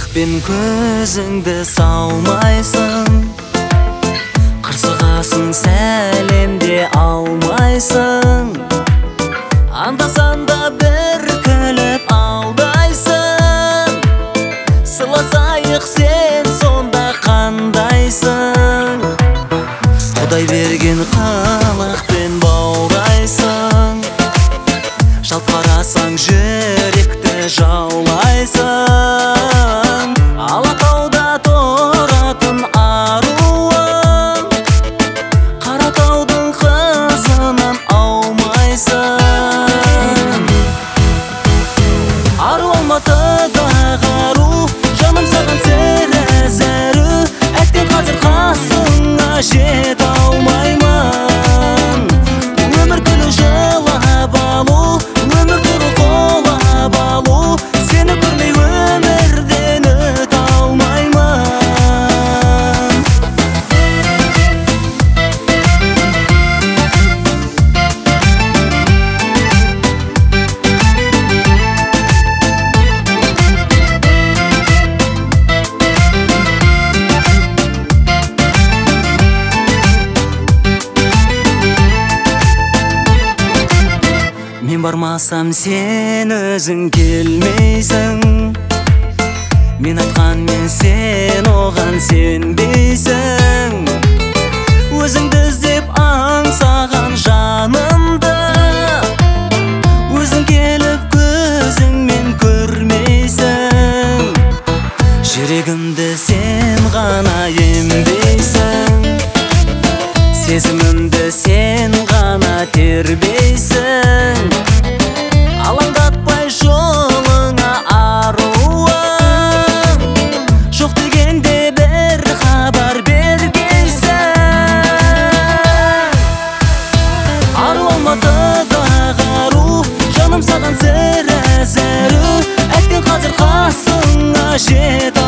Қылықпен көзіңді салмайсың, қырсығасың сәлемде алмайсың, анда-санда бір күліп алдайсың. Сыйласайық, сен сонда қандайсың? Құдай берген қылықпен баурайсың, жалт қарасаң жүректі жаулайсың. Алатауда тұратын аруым, Қаратаудың қызынан аумайсың. Ару Алматыдағы ару, жаным саған сірә зәру. Әттең қазір қасыңа жете алмаймын. Өмір күлі жылап алу, өмір тұру қолап алу, сені көрмей өмірден өте алмаймын. Мен бармасам сен өзің келмейсің, мен айтқанмен сен оған сенбейсің. Өзіңді іздеп аңсаған жанымды, өзің келіп көзіңмен көрмейсің. Жүрегімді сен ғана емдейсің, сезімімді сен ғана тербейсің. Алаңдатпай жолыңа аруым, жоқ дегенде бір хабар бергейсің. Ару Алматыдағы ару, жаным саған сірә зәру. Әттең қазір қасыңа жете